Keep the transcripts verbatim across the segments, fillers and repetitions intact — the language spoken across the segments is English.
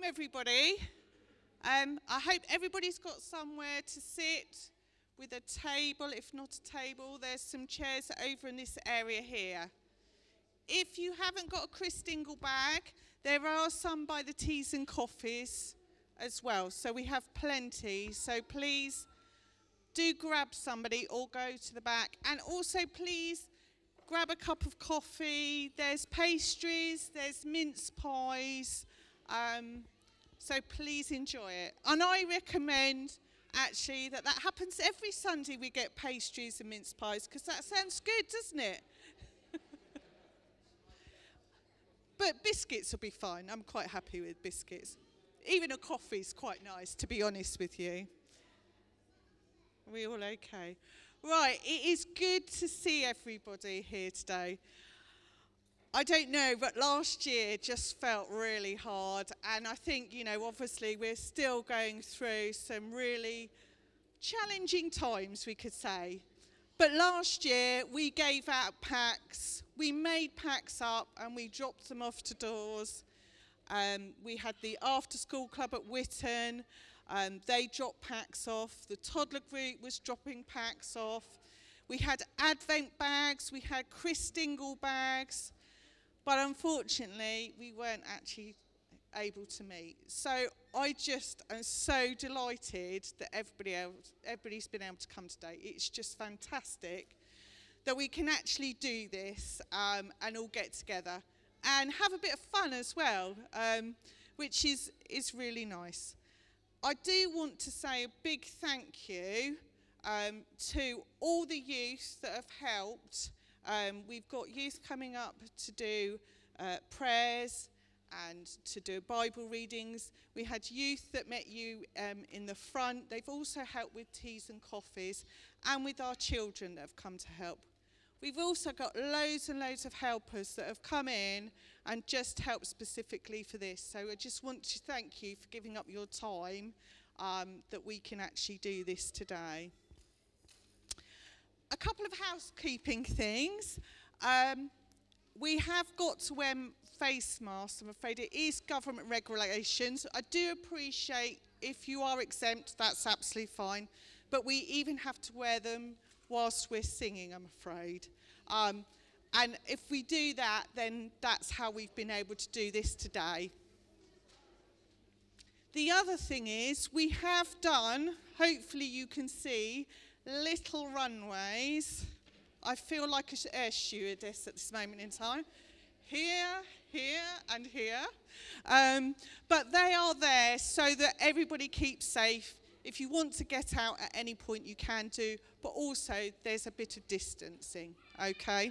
everybody. Um, I hope everybody's got somewhere to sit with a table. If not a table, there's some chairs over in this area here. If you haven't got a Christingle bag, there are some by the teas and coffees as well. So we have plenty. So please do grab somebody or go to the back. And also please grab a cup of coffee. There's pastries, there's mince pies. Um, so please enjoy it. And I recommend actually that that happens every Sunday. We get pastries and mince pies because that sounds good, doesn't it? But biscuits will be fine. I'm quite happy with biscuits. Even a coffee's quite nice, to be honest with you. Are we all okay? Right, it is good to see everybody here today. I don't know, but last year just felt really hard. And I think, you know, obviously we're still going through some really challenging times, we could say. But last year we gave out packs, we made packs up and we dropped them off to doors. Um, we had the after school club at Witton, um, they dropped packs off. The toddler group was dropping packs off. We had Advent bags, we had Christingle bags. But unfortunately, we weren't actually able to meet. So I just am so delighted that everybody else, everybody's been able to come today. It's just fantastic that we can actually do this um, and all get together and have a bit of fun as well, um, which is, is really nice. I do want to say a big thank you um, to all the youth that have helped. Um, we've got youth coming up to do uh, prayers and to do Bible readings. We had youth that met you um, in the front. They've also helped with teas and coffees and with our children that have come to help. We've also got loads and loads of helpers that have come in and just helped specifically for this. So I just want to thank you for giving up your time um, that we can actually do this today. A couple of housekeeping things. Um, we have got to wear face masks. I'm afraid it is government regulations. I do appreciate if you are exempt, that's absolutely fine. But we even have to wear them whilst we're singing, I'm afraid. Um, and if we do that, then that's how we've been able to do this today. The other thing is we have done, hopefully you can see, little runways. I feel like an air stewardess at this moment in time. Here, here, and here. Um, but they are there so that everybody keeps safe. If you want to get out at any point, you can do. But also, there's a bit of distancing, okay?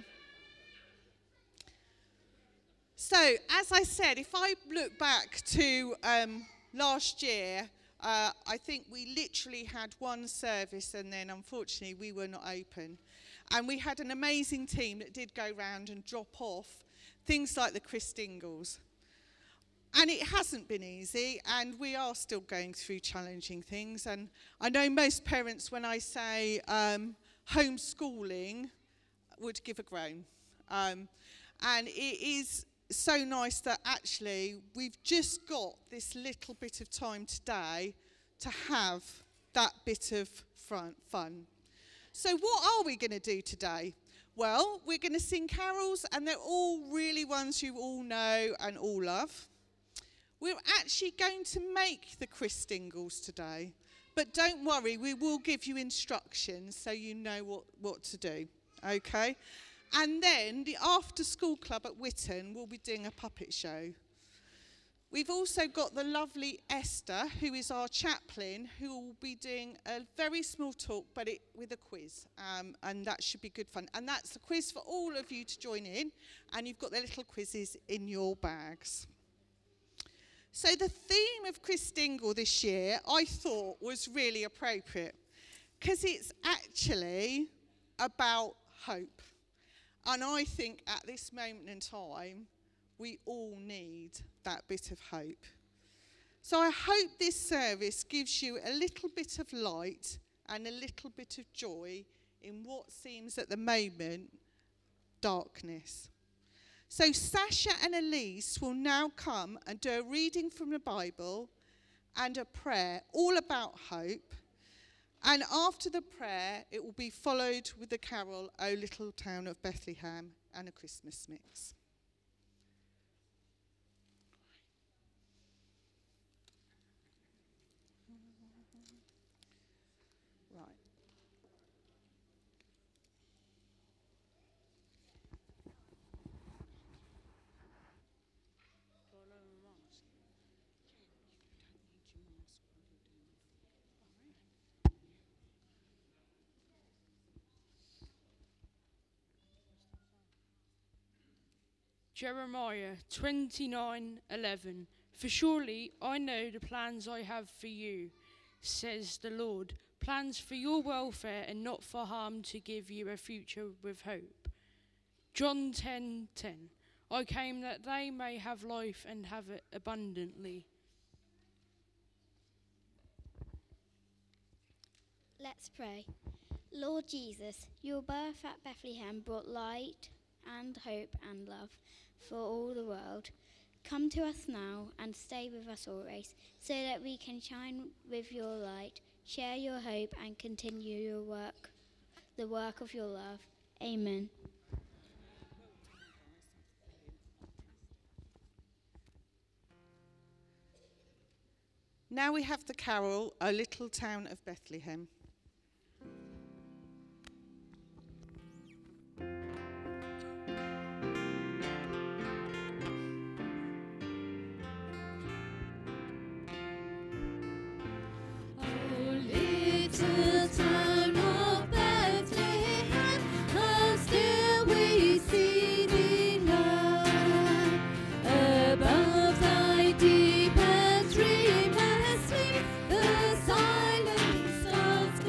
So, as I said, if I look back to um, last year, Uh, I think we literally had one service and then unfortunately we were not open. And we had an amazing team that did go round and drop off things like the Christingles. And it hasn't been easy and we are still going through challenging things. And I know most parents, when I say um, homeschooling, would give a groan. Um, and it is so nice that actually we've just got this little bit of time today to have that bit of fun. So what are we going to do today? Well, we're going to sing carols and they're all really ones you all know and all love. We're actually going to make the Christingles today, but don't worry, we will give you instructions so you know what, what to do, okay? And then the after school club at Witton will be doing a puppet show. We've also got the lovely Esther, who is our chaplain, who will be doing a very small talk, but it, with a quiz. Um, and that should be good fun. And that's a quiz for all of you to join in. And you've got the little quizzes in your bags. So the theme of Christingle this year, I thought, was really appropriate. Because it's actually about hope. And I think at this moment in time, we all need that bit of hope. So I hope this service gives you a little bit of light and a little bit of joy in what seems at the moment darkness. So Sasha and Elise will now come and do a reading from the Bible and a prayer all about hope. And after the prayer, it will be followed with the carol, O Little Town of Bethlehem, and a Christmas mix. Right. Jeremiah twenty-nine eleven. For surely I know the plans I have for you, says the Lord, plans for your welfare and not for harm, to give you a future with hope. John ten ten. I came that they may have life and have it abundantly. Let's pray. Lord Jesus, your birth at Bethlehem brought light and hope and love for all the world. Come to us now and stay with us always, so that we can shine with your light, share your hope, and continue your work, the work of your love. Amen. Now we have the carol, O Little Town of Bethlehem. Little town of Bethlehem, how still we see thee lie. Above thy deep and dreamless sleep, the silent stars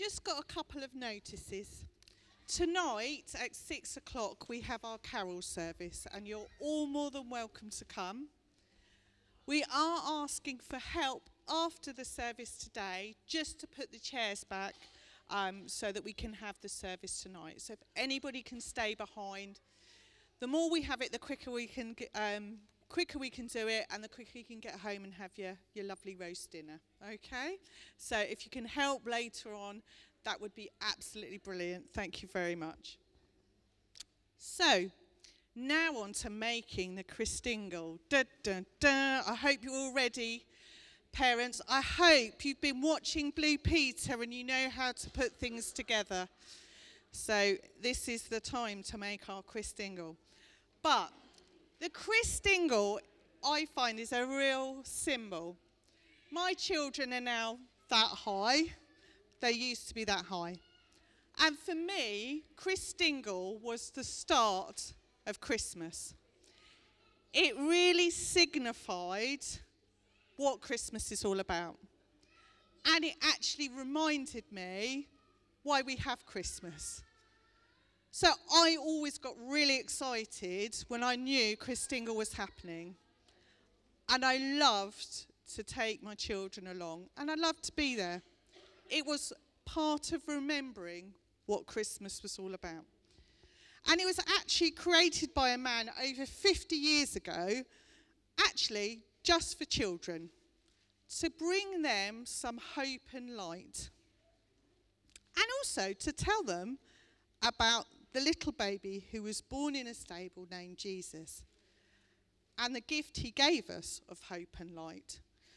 just got a couple of notices. Tonight at six o'clock we have our carol service, and you're all more than welcome to come. We are asking for help after the service today, just to put the chairs back um, so that we can have the service tonight. So if anybody can stay behind, the more we have it, the quicker we can get, um, quicker we can do it, and the quicker you can get home and have your, your lovely roast dinner. Okay? So if you can help later on, that would be absolutely brilliant. Thank you very much. So, now on to making the Christingle. Da, da, da. I hope you're all ready, parents. I hope you've been watching Blue Peter and you know how to put things together. So this is the time to make our Christingle. But the Christingle, I find, is a real symbol. My children are now that high. They used to be that high. And for me, Christingle was the start of Christmas. It really signified what Christmas is all about. And it actually reminded me why we have Christmas. So I always got really excited when I knew Christingle was happening. And I loved to take my children along, and I loved to be there. It was part of remembering what Christmas was all about. And it was actually created by a man over fifty years ago, actually just for children, to bring them some hope and light. And also to tell them about the little baby who was born in a stable named Jesus, and the gift he gave us of hope and light.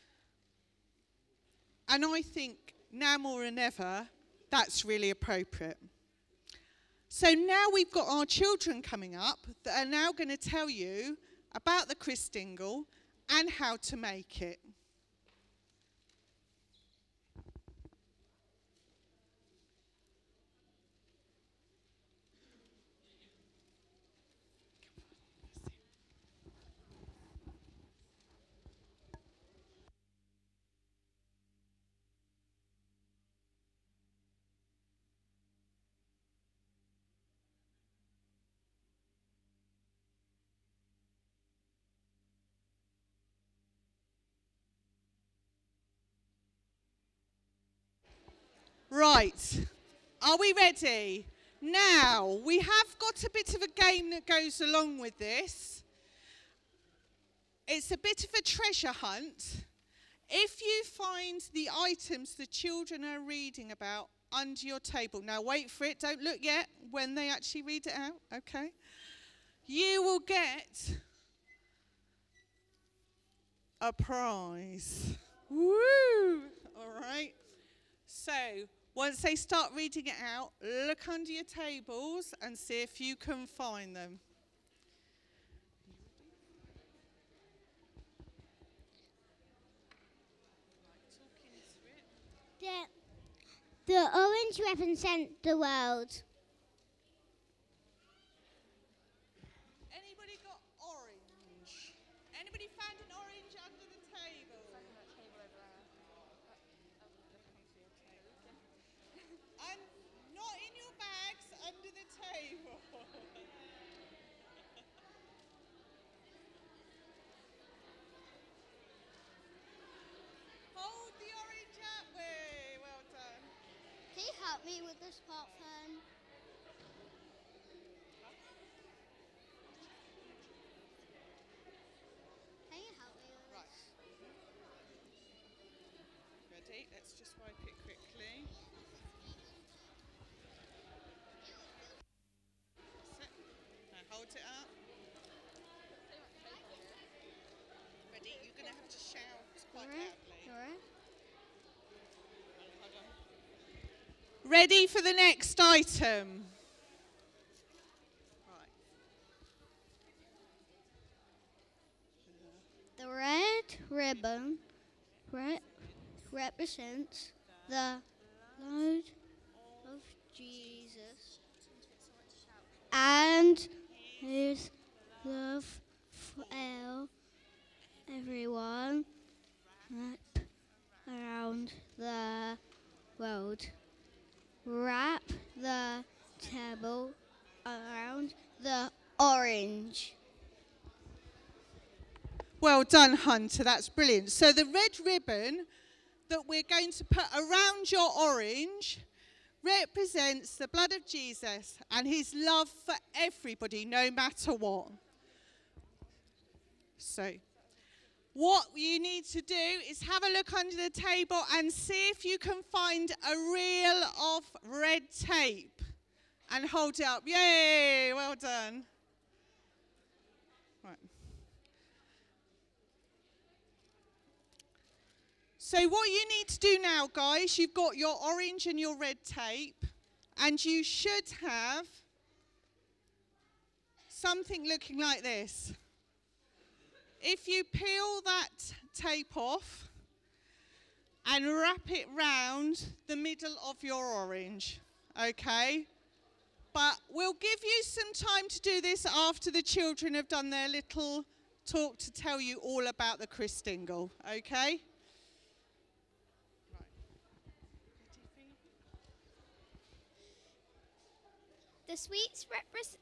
And I think now more than ever, that's really appropriate. So now we've got our children coming up that are now going to tell you about the Christingle and how to make it. Right, are we ready? Now, we have got a bit of a game that goes along with this. It's a bit of a treasure hunt. If you find the items the children are reading about under your table, now wait for it, don't look yet, when they actually read it out, okay? You will get a prize. Woo! All right. So, once they start reading it out, look under your tables and see if you can find them. The, the orange represents the world. Anybody got orange? Anybody found an orange under the table? And not in your bags, under the table. Hold the orange up. Way, well done. Can you help me with this part then? Can you help me with Right. Ready? Let's just wipe it quickly. That's it. Now hold it up. Ready? You're going to have to shout quite loudly. Alright. Hold on. Ready for the next item. Right. The red ribbon re- represents the blood of Jesus and his love for everyone around the world. wrap the table around the orange. Well done, Hunter. That's brilliant. So the red ribbon that we're going to put around your orange represents the blood of Jesus and his love for everybody, no matter what. So what you need to do is have a look under the table and see if you can find a reel of red tape and hold it up. Yay, well done. Right. So what you need to do now, guys, you've got your orange and your red tape, and you should have something looking like this. If you peel that tape off and wrap it round the middle of your orange, okay? But we'll give you some time to do this after the children have done their little talk to tell you all about the Christingle, okay? The sweets represent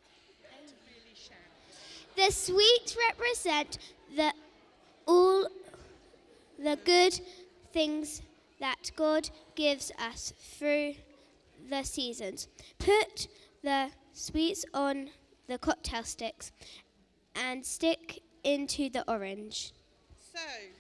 the sweets represent the all the good things that God gives us through the seasons. Put the sweets on the cocktail sticks and stick into the orange. So,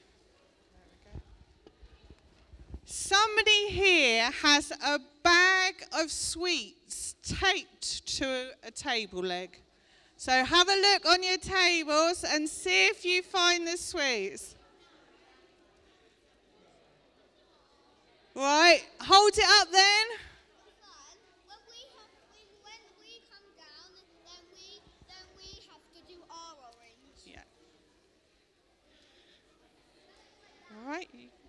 somebody here has a bag of sweets taped to a table leg. So have a look on your tables and see if you find the sweets. Right, hold it up then. When we have, when we come down, then we then we have to do our orange. Yeah. All right.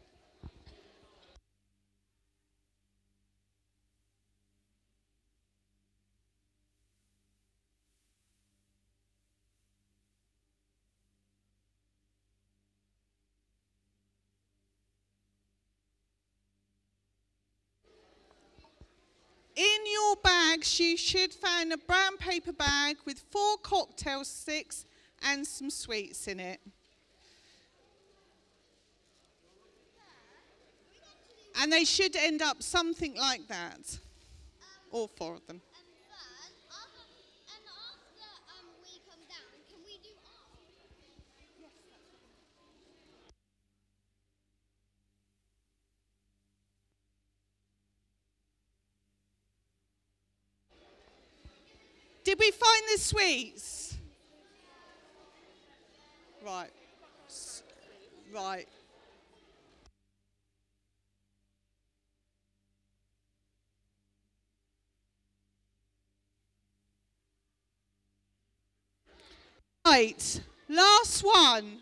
In your bags, you should find a brown paper bag with four cocktail sticks and some sweets in it. And they should end up something like that. All four of them. And then, after, and after um, we come down, can we do our? Did we find the sweets? Right. S- Right. Right. Last one.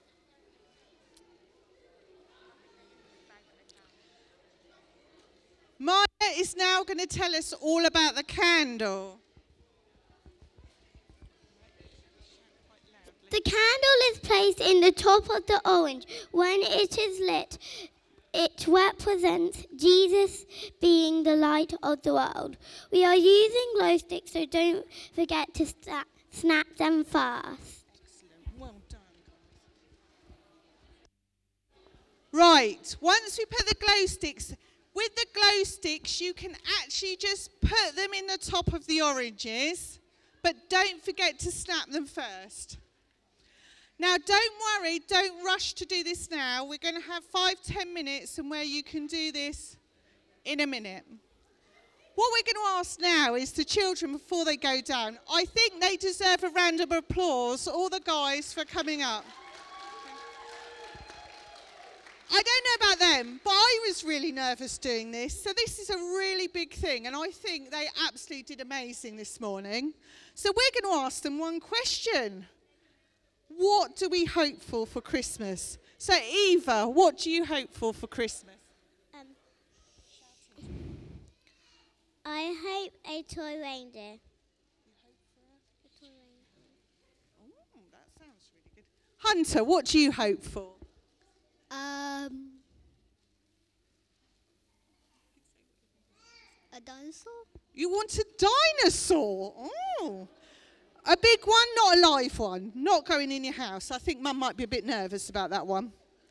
Maya is now going to tell us all about the candle. The candle is placed in the top of the orange. When it is lit, it represents Jesus being the light of the world. We are using glow sticks, so don't forget to sta- snap them fast. Well done. Right, once we put the glow sticks, with the glow sticks you can actually just put them in the top of the oranges, but don't forget to snap them first. Now don't worry, don't rush to do this now. We're going to have five, ten minutes and where you can do this in a minute. What we're going to ask now is the children before they go down. I think they deserve a round of applause, all the guys, for coming up. I don't know about them, but I was really nervous doing this. So this is a really big thing, and I think they absolutely did amazing this morning. So we're going to ask them one question. What do we hope for for Christmas? So Eva, what do you hope for for Christmas? Um, I hope a toy reindeer. A toy reindeer. Oh, that sounds really good. Hunter, what do you hope for? Um, a dinosaur. dinosaur. You want a dinosaur? Oh. A big one, not a live one. Not going in your house. I think Mum might be a bit nervous about that one.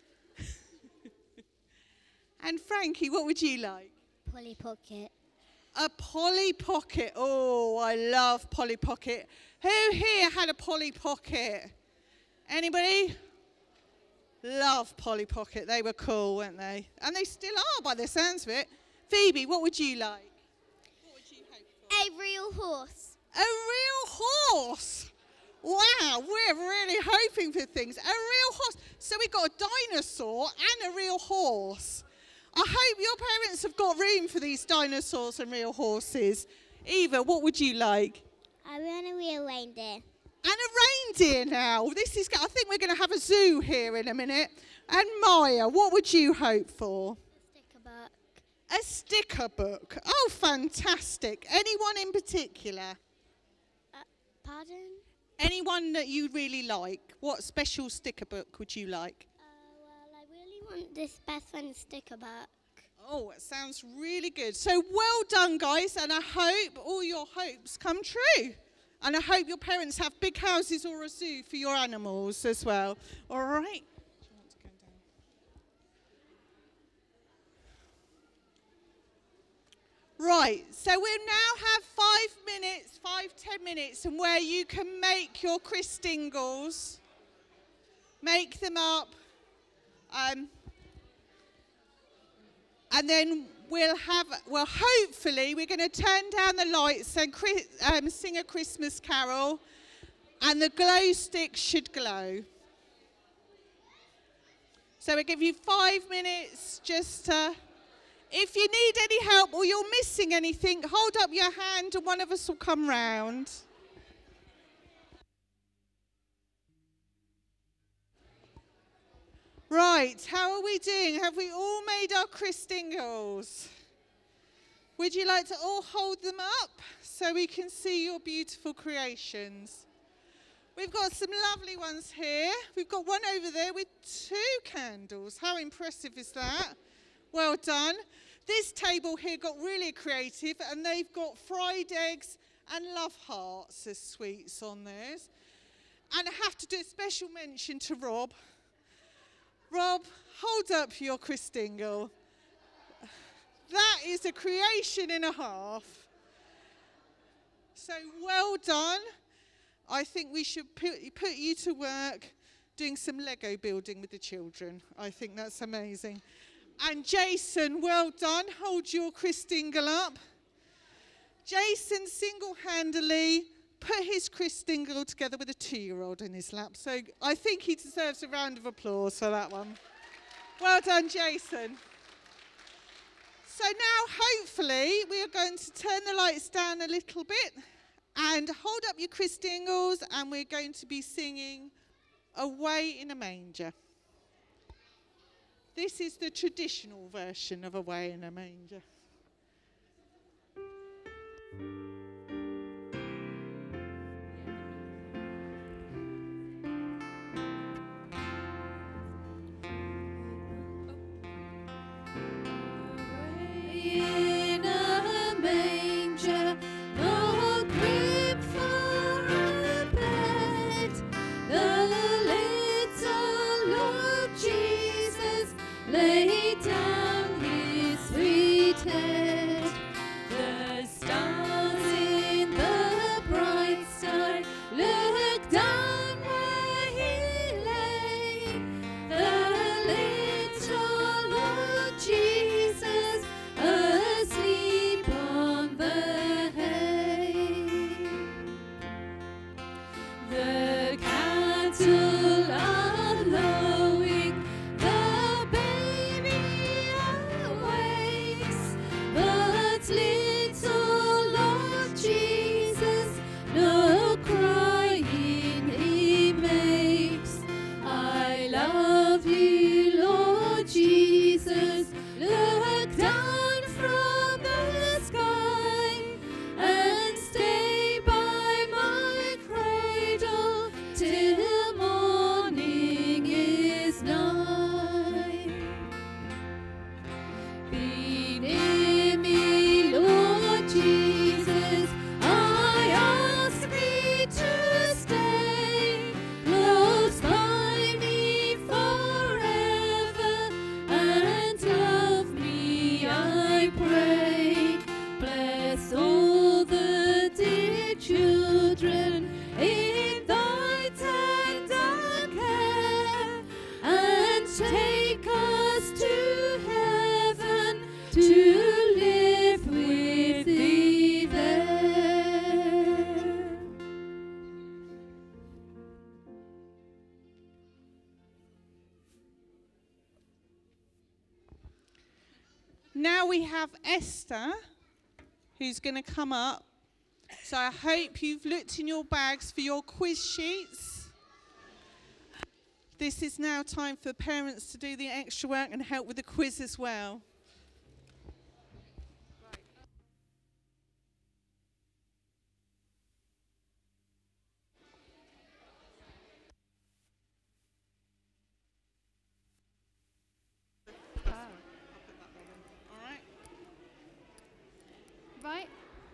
And Frankie, what would you like? Polly Pocket. A Polly Pocket. Oh, I love Polly Pocket. Who here had a Polly Pocket? Anybody? Love Polly Pocket. They were cool, weren't they? And they still are by the sounds of it. Phoebe, what would you like? What would you hope for? A real horse. A real horse. Wow, we're really hoping for things. A real horse. So we got a dinosaur and a real horse. I hope your parents have got room for these dinosaurs and real horses. Eva, what would you like? I want a real reindeer. And a reindeer now. This is. I think we're going to have a zoo here in a minute. And Maya, what would you hope for? A sticker book. A sticker book. Oh, fantastic. Anyone in particular? Uh, pardon? Anyone that you really like? What special sticker book would you like? Uh, well, I really want this best friend sticker book. Oh, it sounds really good. So well done, guys, and I hope all your hopes come true. And I hope your parents have big houses or a zoo for your animals as well. All right? Do you want to go down? Right, so we'll now have five minutes, five, ten minutes, and where you can make your Christingles, make them up, um, and then we'll have, well, hopefully we're going to turn down the lights and Chris, um, sing a Christmas carol, and the glow stick should glow. So we'll give you five minutes just to, if you need any help or you're missing anything, hold up your hand and one of us will come round. Right, how are we doing? Have we all made our Christingles? Would you like to all hold them up so we can see your beautiful creations? We've got some lovely ones here. We've got one over there with two candles. How impressive is that? Well done. This table here got really creative and they've got fried eggs and love hearts as sweets on theirs. And I have to do a special mention to Rob. Rob, hold up your Christingle. That is a creation and a half. So well done. I think we should put, put you to work doing some Lego building with the children. I think that's amazing. And Jason, well done. Hold your Christingle up. Jason single-handedly put his Christingle together with a two-year-old in his lap. So I think he deserves a round of applause for that one. Well done, Jason. So now, hopefully, we are going to turn the lights down a little bit and hold up your Christingles, and we're going to be singing Away in a Manger. This is the traditional version of Away in a Manger. In a manger, no crib for a bed, the little Lord Jesus laid down his sweet head. The stars in the bright sky looked down where he lay. The little Lord Jesus asleep on the hay. The cattle are lowing, the baby awakes, but little Lord Jesus no crying he makes. I love you, Lord Jesus, look down from the sky and stay by my cradle till morning. Now we have Esther, who's going to come up. So I hope you've looked in your bags for your quiz sheets. This is now time for parents to do the extra work and help with the quiz as well. Right.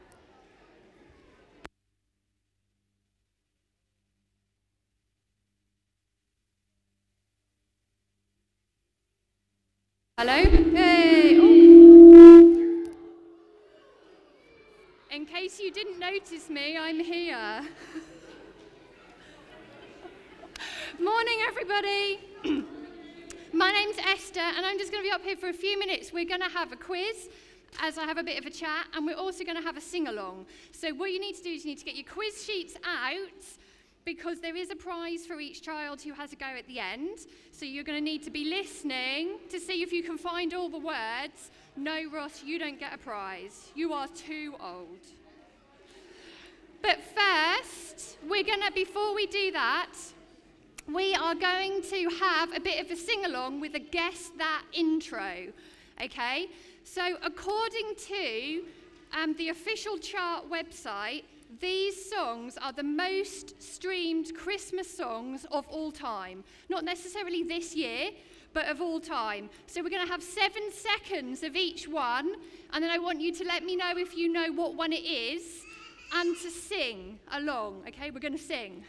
Hello. Hey. Ooh. In case you didn't notice me, I'm here. Morning, everybody. My name's Esther, and I'm just going to be up here for a few minutes. We're going to have a quiz as I have a bit of a chat, and we're also going to have a sing-along. So what you need to do is you need to get your quiz sheets out, because there is a prize for each child who has a go at the end. So you're going to need to be listening to see if you can find all the words. No, Ross, you don't get a prize. You are too old. But first, we're going to, before we do that, we are going to have a bit of a sing-along with a Guess That intro, okay? So according to um, the official chart website, these songs are the most streamed Christmas songs of all time. Not necessarily this year, but of all time. So we're going to have seven seconds of each one, and then I want you to let me know if you know what one it is, and to sing along, okay? We're going to sing.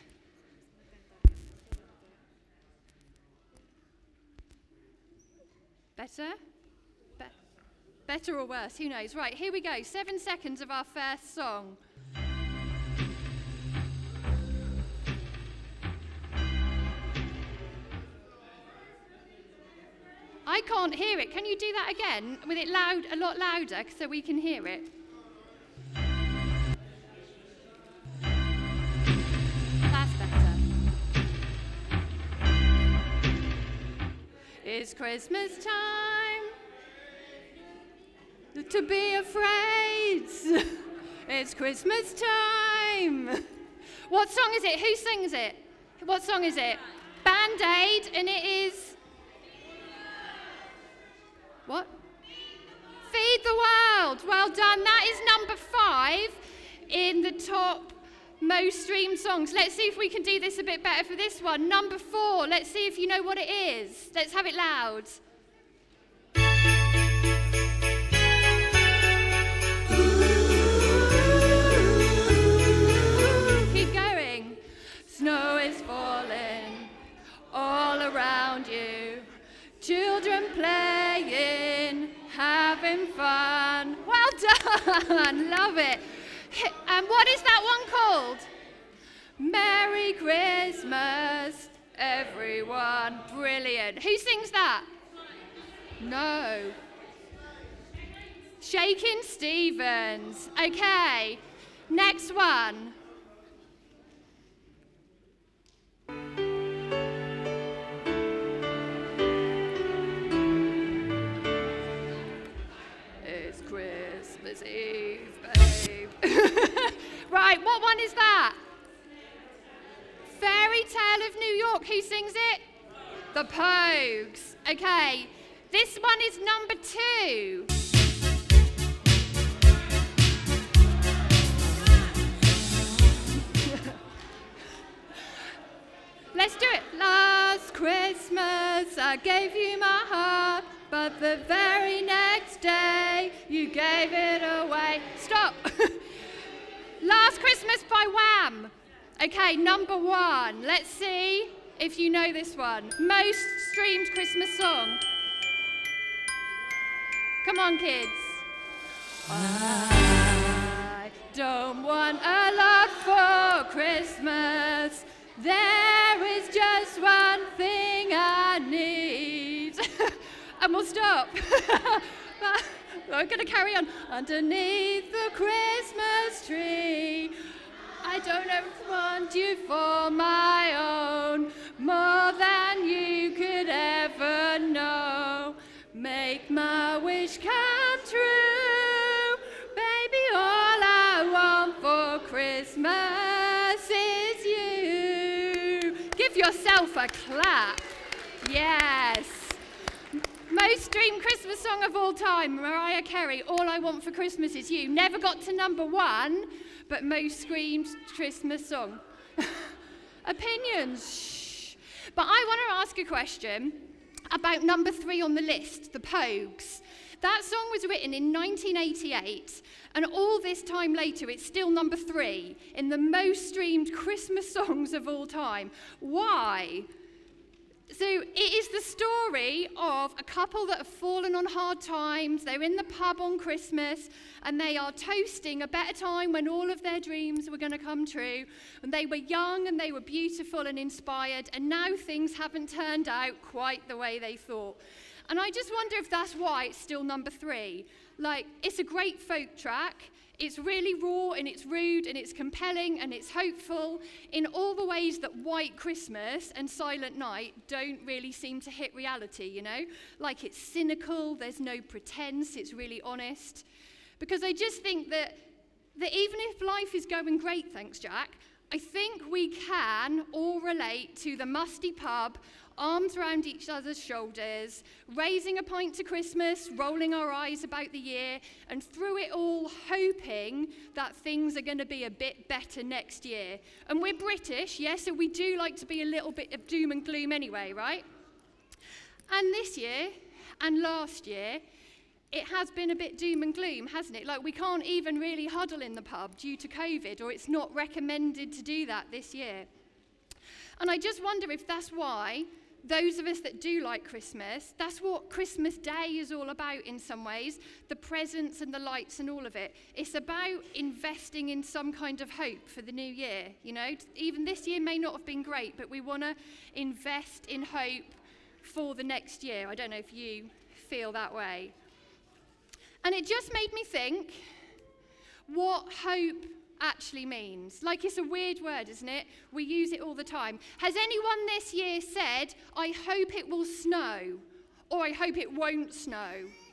Better? Be- better or worse? Who knows? Right, here we go. Seven seconds of our first song. I can't hear it. Can you do that again with it loud, a lot louder, so we can hear it? That's better. It's Christmas time to be afraid. It's Christmas time. What song is it? Who sings it? What song is it? Band Aid, and it is... What? Feed the World. Well done. That is number five in the top most streamed songs. Let's see if we can do this a bit better for this one. Number four. Let's see if you know what it is. Let's have it loud. Keep going. Snow is falling all around you. Children playing, having fun. Well done, love it. And what is that one called? Merry Christmas, everyone. Brilliant. Who sings that? No. Shakin' Stevens. Okay, next one. Christmas Eve, babe. Right, what one is that? Fairy Tale of New York. Who sings it? The Pogues. Okay, this one is number two. Let's do it. Last Christmas I gave you my heart, but the very next day you gave it away. Stop. Last Christmas by Wham. Okay, number one. Let's see if you know this one. Most streamed Christmas song. Come on, kids. I don't want a lot for Christmas. There is just one thing I need. And we'll stop. But we're going to carry on. Underneath the Christmas tree, I don't want you for my own, more than you could ever know. Make my wish come yourself a clap. Yes. Most streamed Christmas song of all time, Mariah Carey, All I Want for Christmas Is You. Never got to number one, but most streamed Christmas song. Opinions. Shh. But I want to ask a question about number three on the list, the Pogues. That song was written in nineteen eighty-eight, and all this time later, it's still number three in the most streamed Christmas songs of all time. Why? So it is the story of a couple that have fallen on hard times. They're in the pub on Christmas, and they are toasting a better time when all of their dreams were going to come true. And they were young, and they were beautiful and inspired, and now things haven't turned out quite the way they thought. And I just wonder if that's why it's still number three. Like, it's a great folk track. It's really raw, and it's rude, and it's compelling, and it's hopeful in all the ways that White Christmas and Silent Night don't really seem to hit reality, you know? Like, it's cynical, there's no pretense, it's really honest. Because I just think that, that even if life is going great, thanks, Jack, I think we can all relate to the musty pub, arms around each other's shoulders, raising a pint to Christmas, rolling our eyes about the year, and through it all hoping that things are going to be a bit better next year. And we're British, yes, so we do like to be a little bit of doom and gloom anyway, right? And this year, and last year, it has been a bit doom and gloom, hasn't it? Like, we can't even really huddle in the pub due to COVID, or it's not recommended to do that this year. And I just wonder if that's why those of us that do like Christmas, that's what Christmas Day is all about in some ways, the presents and the lights and all of it. It's about investing in some kind of hope for the new year, you know? Even this year may not have been great, but we want to invest in hope for the next year. I don't know if you feel that way. And it just made me think what hope actually means. Like, it's a weird word, isn't it? We use it all the time. Has anyone this year said, I hope it will snow, or I hope it won't snow?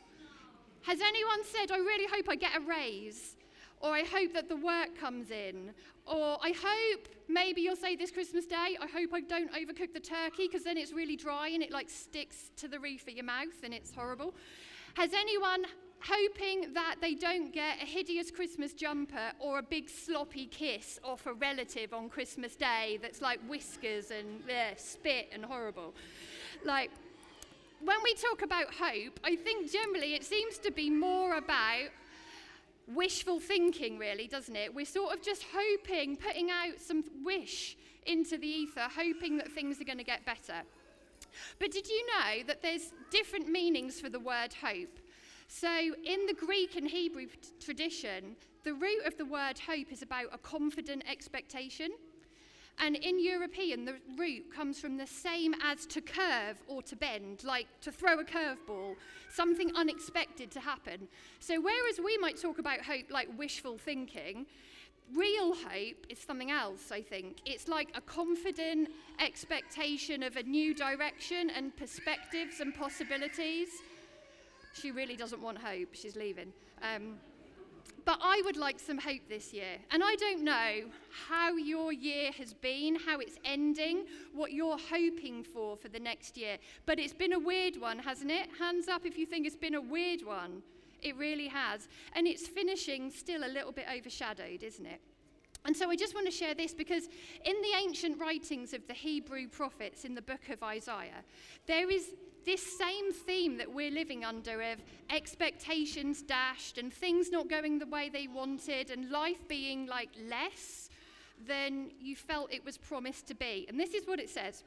Has anyone said, I really hope I get a raise, or I hope that the work comes in, or I hope, maybe you'll say this Christmas Day, I hope I don't overcook the turkey, because then it's really dry and it like sticks to the roof of your mouth and it's horrible? Has anyone hoping that they don't get a hideous Christmas jumper or a big sloppy kiss off a relative on Christmas Day that's like whiskers and uh, spit and horrible? Like, when we talk about hope, I think generally it seems to be more about wishful thinking, really, doesn't it? We're sort of just hoping, putting out some wish into the ether, hoping that things are going to get better. But did you know that there's different meanings for the word hope? So in the Greek and Hebrew tradition, the root of the word hope is about a confident expectation. And in European, the root comes from the same as to curve or to bend, like to throw a curveball, something unexpected to happen. So whereas we might talk about hope like wishful thinking, real hope is something else, I think. It's like a confident expectation of a new direction and perspectives and possibilities. She really doesn't want hope. She's leaving. Um, but I would like some hope this year. And I don't know how your year has been, how it's ending, what you're hoping for for the next year. But it's been a weird one, hasn't it? Hands up if you think it's been a weird one. It really has. And it's finishing still a little bit overshadowed, isn't it? And so I just want to share this because in the ancient writings of the Hebrew prophets in the book of Isaiah, there is this same theme that we're living under of expectations dashed and things not going the way they wanted and life being like less than you felt it was promised to be. And this is what it says.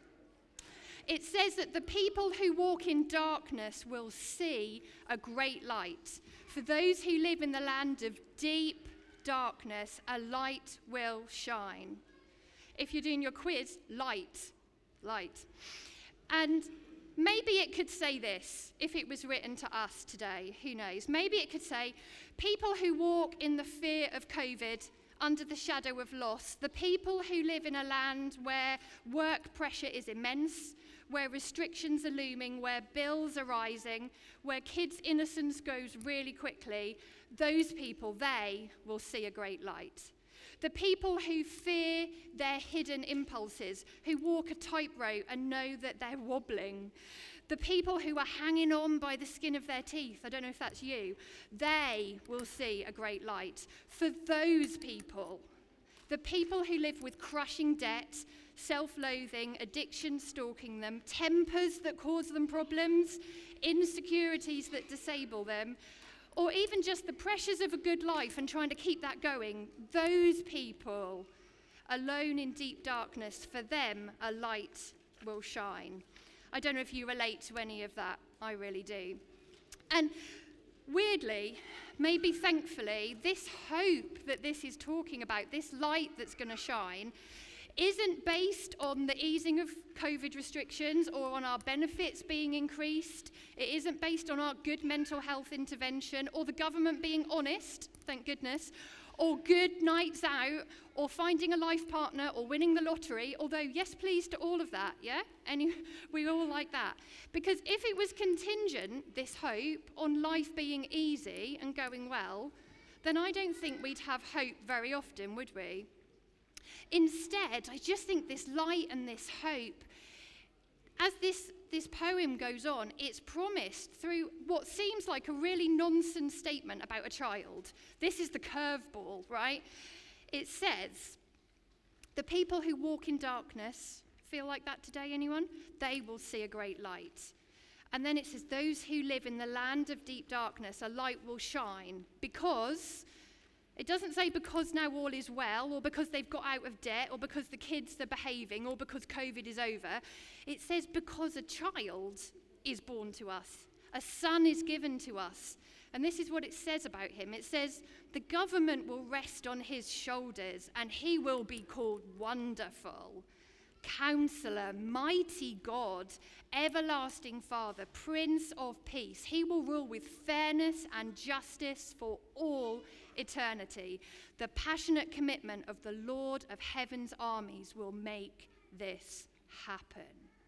It says that the people who walk in darkness will see a great light. For those who live in the land of deep darkness, a light will shine. If you're doing your quiz, light, light. And maybe it could say this, if it was written to us today, who knows? Maybe it could say, people who walk in the fear of COVID, under the shadow of loss, the people who live in a land where work pressure is immense, where restrictions are looming, where bills are rising, where kids' innocence goes really quickly, those people, they will see a great light. The people who fear their hidden impulses, who walk a tightrope and know that they're wobbling. The people who are hanging on by the skin of their teeth, I don't know if that's you, they will see a great light. For those people, the people who live with crushing debt, self-loathing, addiction stalking them, tempers that cause them problems, insecurities that disable them, or even just the pressures of a good life and trying to keep that going, those people, alone in deep darkness, for them a light will shine. I don't know if you relate to any of that. I really do. And weirdly, maybe thankfully, this hope that this is talking about, this light that's going to shine, isn't based on the easing of COVID restrictions or on our benefits being increased. It isn't based on our good mental health intervention or the government being honest, thank goodness, or good nights out, or finding a life partner, or winning the lottery, although yes please to all of that, yeah? Any, we all like that. Because if it was contingent, this hope, on life being easy and going well, then I don't think we'd have hope very often, would we? Instead, I just think this light and this hope, as this, this poem goes on, it's promised through what seems like a really nonsense statement about a child. This is the curveball, right? It says, the people who walk in darkness, feel like that today, anyone? They will see a great light. And then it says, those who live in the land of deep darkness, a light will shine, because... It doesn't say because now all is well, or because they've got out of debt, or because the kids are behaving, or because COVID is over. It says because a child is born to us. A son is given to us. And this is what it says about him. It says, the government will rest on his shoulders, and he will be called Wonderful, Counselor, Mighty God, Everlasting Father, Prince of Peace. He will rule with fairness and justice for all eternity. The passionate commitment of the Lord of Heaven's armies will make this happen.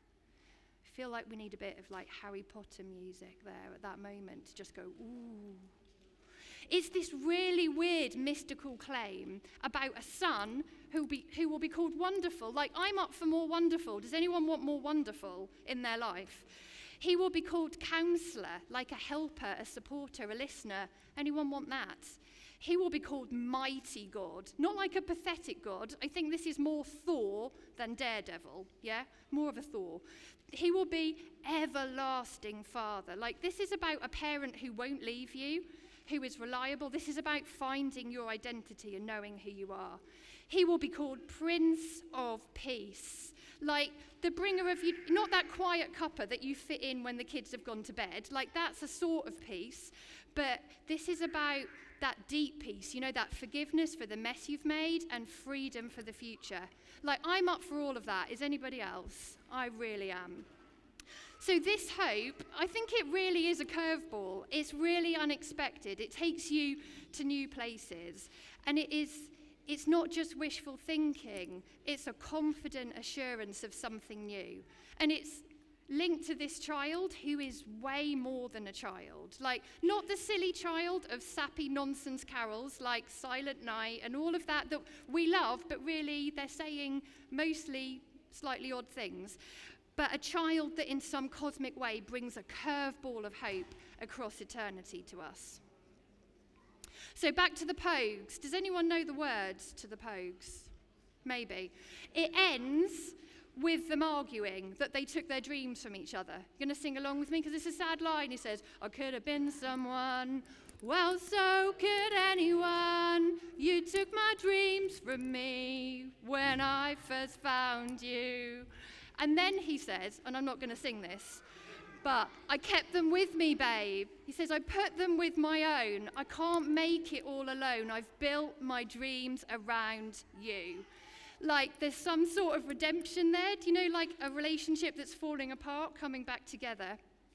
I feel like we need a bit of like Harry Potter music there at that moment to just go, ooh. It's this really weird mystical claim about a son who, be, who will be called Wonderful. Like, I'm up for more wonderful. Does anyone want more wonderful in their life? He will be called Counselor, like a helper, a supporter, a listener. Anyone want that? He will be called Mighty God, not like a pathetic God. I think this is more Thor than Daredevil, yeah? More of a Thor. He will be Everlasting Father. Like, this is about a parent who won't leave you, who is reliable. This is about finding your identity and knowing who you are. He will be called Prince of Peace, like the bringer of you, not that quiet cuppa that you fit in when the kids have gone to bed. Like, that's a sort of peace, but this is about that deep peace, you know, that forgiveness for the mess you've made and freedom for the future. Like, I'm up for all of that. Is anybody else? I really am. So this hope, I think it really is a curveball. It's really unexpected. It takes you to new places. And it is, it's not just wishful thinking. It's a confident assurance of something new. And it's linked to this child who is way more than a child. Like, not the silly child of sappy nonsense carols like Silent Night and all of that that we love, but really they're saying mostly slightly odd things. But a child that in some cosmic way brings a curveball of hope across eternity to us. So back to the Pogues. Does anyone know the words to the Pogues? Maybe. It ends with them arguing that they took their dreams from each other. You're going to sing along with me? Because it's a sad line. He says, I could have been someone. Well, so could anyone. You took my dreams from me when I first found you. And then he says, and I'm not going to sing this, but I kept them with me, babe. He says, I put them with my own. I can't make it all alone. I've built my dreams around you. Like, there's some sort of redemption there. Do you know, like a relationship that's falling apart, coming back together?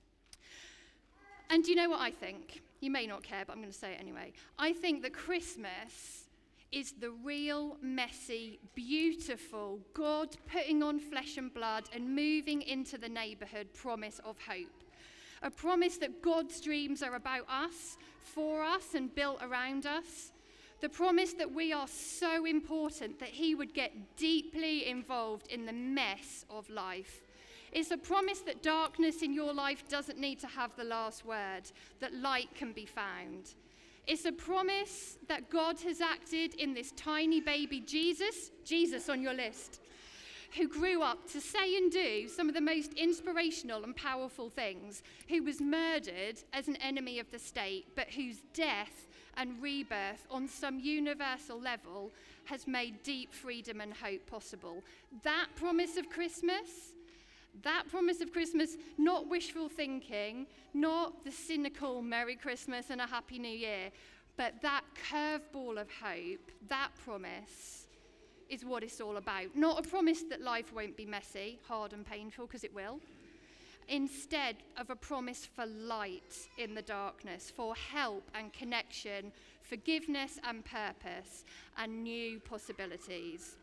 And do you know what I think? You may not care, but I'm going to say it anyway. I think that Christmas is the real, messy, beautiful, God putting on flesh and blood and moving into the neighborhood promise of hope. A promise that God's dreams are about us, for us, and built around us. The promise that we are so important that he would get deeply involved in the mess of life. It's a promise that darkness in your life doesn't need to have the last word, that light can be found. It's a promise that God has acted in this tiny baby Jesus, Jesus on your list, who grew up to say and do some of the most inspirational and powerful things, who was murdered as an enemy of the state, but whose death and rebirth on some universal level has made deep freedom and hope possible. That promise of Christmas, that promise of Christmas, not wishful thinking, not the cynical Merry Christmas and a Happy New Year, but that curveball of hope, that promise is what it's all about. Not a promise that life won't be messy, hard and painful, because it will. Instead of a promise for light in the darkness, for help and connection, forgiveness and purpose, and new possibilities.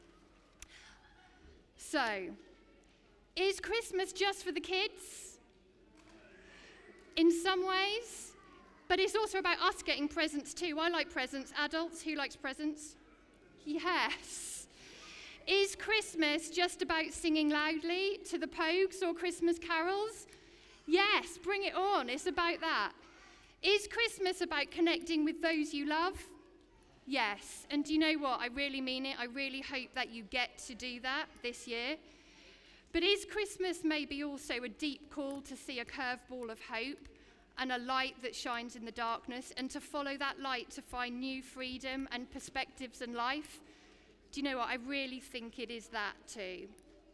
So, is Christmas just for the kids? In some ways, but it's also about us getting presents too. I like presents. Adults, who likes presents? Yes. Is Christmas just about singing loudly to the Pogues or Christmas carols? Yes, bring it on. It's about that. Is Christmas about connecting with those you love? Yes. And do you know what? I really mean it. I really hope that you get to do that this year. But is Christmas maybe also a deep call to see a curveball of hope and a light that shines in the darkness, and to follow that light to find new freedom and perspectives in life? Do you know what? I really think it is that too.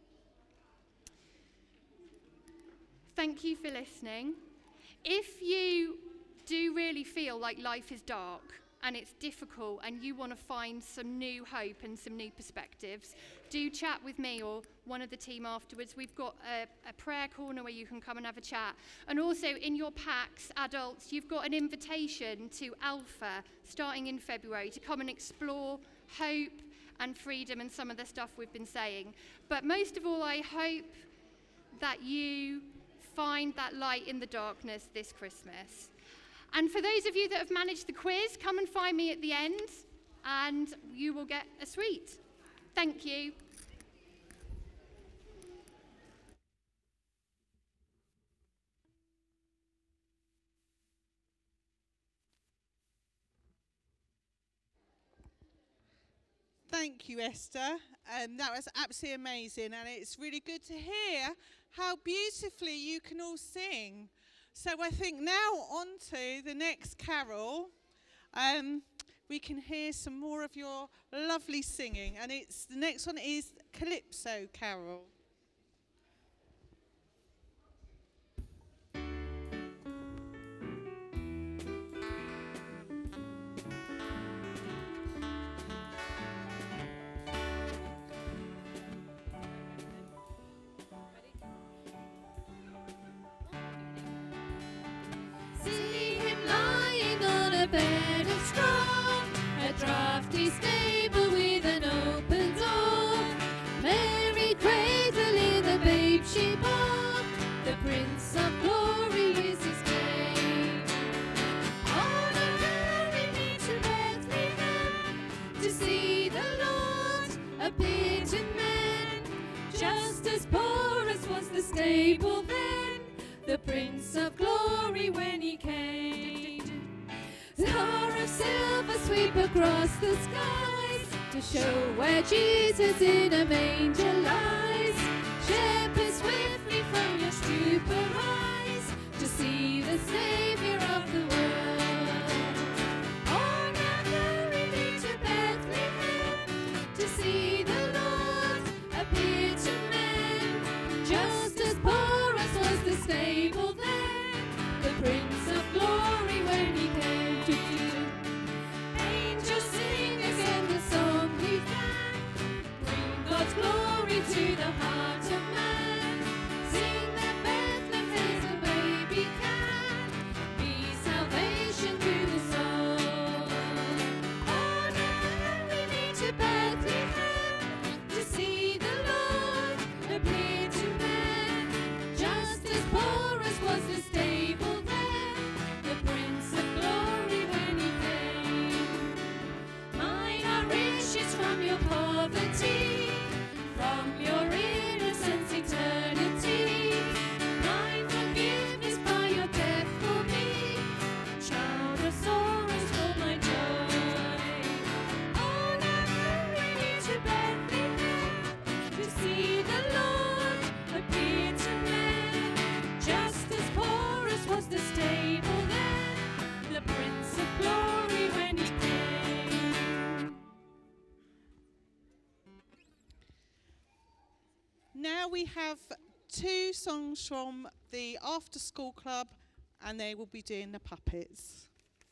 Thank you for listening. If you do really feel like life is dark and it's difficult and you want to find some new hope and some new perspectives, do chat with me or one of the team afterwards. We've got a, a prayer corner where you can come and have a chat. And also in your packs, adults, you've got an invitation to Alpha starting in February to come and explore hope and freedom and some of the stuff we've been saying. But most of all, I hope that you find that light in the darkness this Christmas. And for those of you that have managed the quiz, come and find me at the end and you will get a sweet. Thank you. Thank you, Esther. Um, that was absolutely amazing, and it's really good to hear how beautifully you can all sing. So I think now on to the next carol. Um, we can hear some more of your lovely singing, and it's the next one is Calypso Carol. See him lying on a bed of straw, a drafty stable with an open door. Mary cradling the babe she bore, the Prince of Glory is his name. On a journey to Bethlehem, to see the Lord appear to men, just as porous was the stable then, the Prince of Glory when he came. Star of silver sweep across the skies, to show where Jesus in a manger lies. Shepherds swiftly from your stupor rise, to see the Saviour of the world. On our journey to Bethlehem, to see the Lord appear to men, just as porous was the stable then, the Prince of Glory when he came. Angels sing again the song we can, bring God's glory to the heart of man. Sing that Bethlehem a baby can be salvation to the soul. On our journey to Bethlehem, to see the Lord appear to men, just as porous was the stable then, the Prince of Glory when he came. Now we have two songs from the After School Club, and they will be doing the puppets.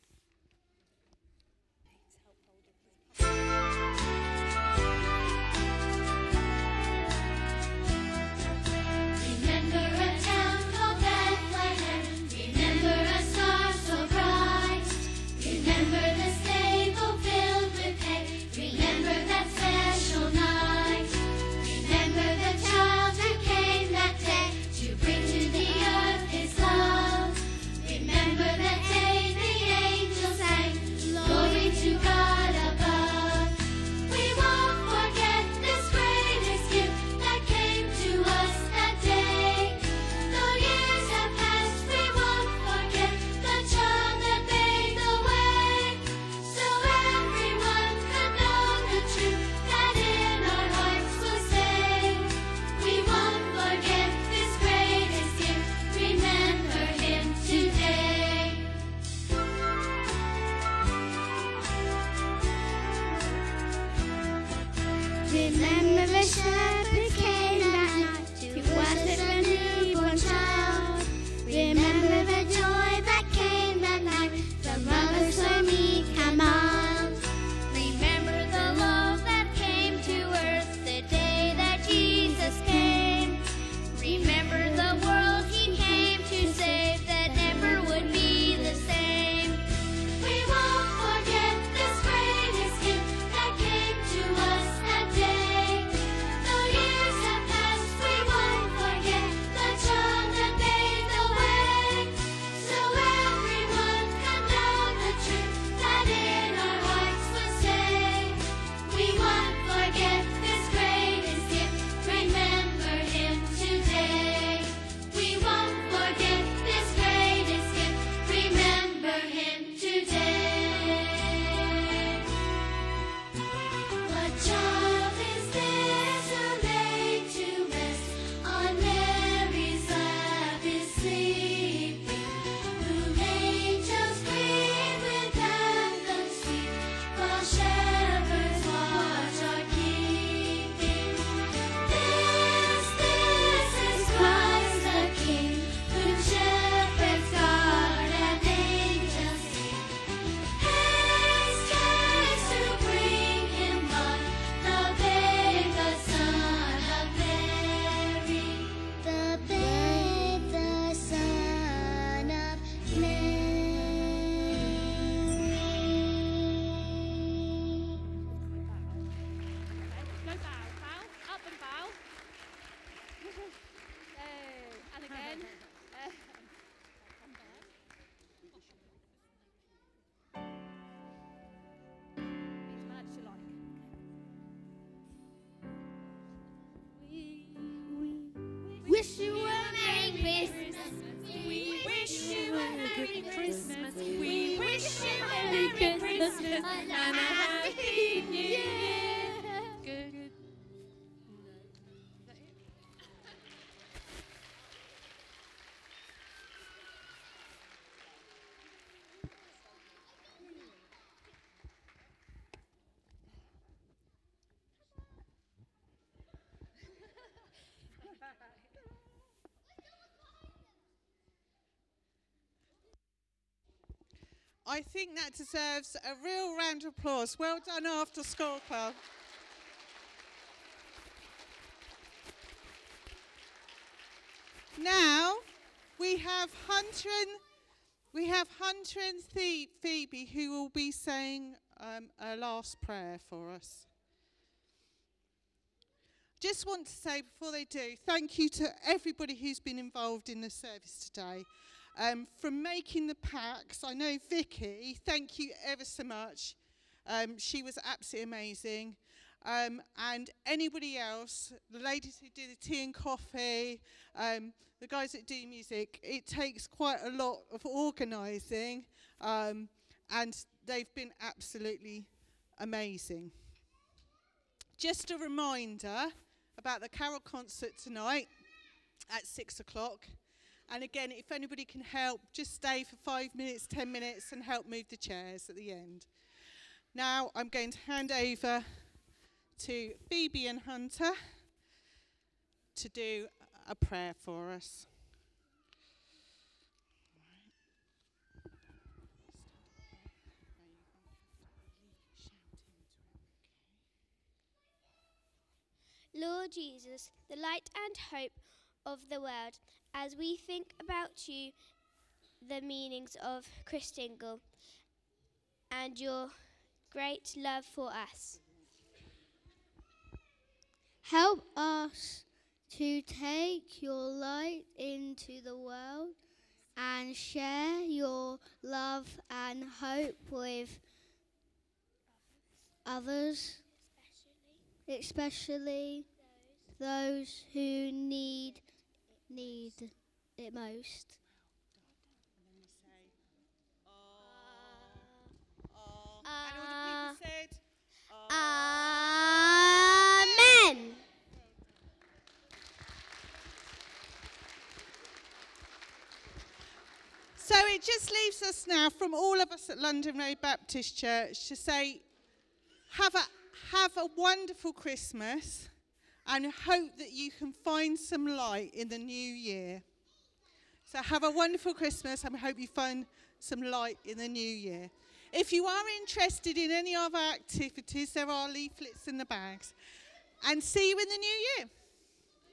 Remember the shepherd came that night to worship a newborn child. Remember the joy that came that night from mothers so meek and mild. Remember the love that came to earth the day that Jesus came. Remember the world he came to save that never would be the same. We won't forget this greatest gift that came to us that day. Though years have passed, we won't forget the child that made the way. So everyone come down the truth that in our hearts was saved. We won't forget this greatest gift. Remember him today. We won't forget this greatest gift. Remember him today. What child is this who laid to rest on Mary's lap is sleeping? Whom angels greet with anthems sweet, while shepherds watch are keeping. This, this is Christ the King, whom shepherds guard and angels sing. Haste, haste to bring him on, the babe, the Son of Mary. The babe, the Son of Mary. Go bow, bow, up and bow. Hey, and again. Uh, These managed to like. Wish you a Merry Christmas. We wish you a Merry Christmas. We wish you a Merry Christmas and a Happy New Year. Good. Good. I think that deserves a real round of applause. Well done, After School Club. Now we have Hunter and we have Hunter and Thea- Phoebe who will be saying um, a last prayer for us. Just want to say before they do, thank you to everybody who's been involved in the service today. Um, from making the packs, I know Vicky, thank you ever so much. Um, she was absolutely amazing. Um, and anybody else, the ladies who do the tea and coffee, um, the guys that do music, it takes quite a lot of organising, um, and they've been absolutely amazing. Just a reminder about the carol concert tonight at six o'clock. And again, if anybody can help, just stay for five minutes, ten minutes, and help move the chairs at the end. Now I'm going to hand over to Phoebe and Hunter to do a prayer for us. Lord Jesus, the light and hope of the world, as we think about you, the meanings of Christingle, and your great love for us. Help us to take your light into the world and share your love and hope with others, especially those who need need it most. And then we say, "Ah, ah." And all the people said, Amen. So it just leaves us now, from all of us at London Road Baptist Church, to say, have a have a wonderful Christmas, and hope that you can find some light in the new year. So have a wonderful Christmas, and I hope you find some light in the new year. If you are interested in any of our activities, there are leaflets in the bags. And see you in the new year.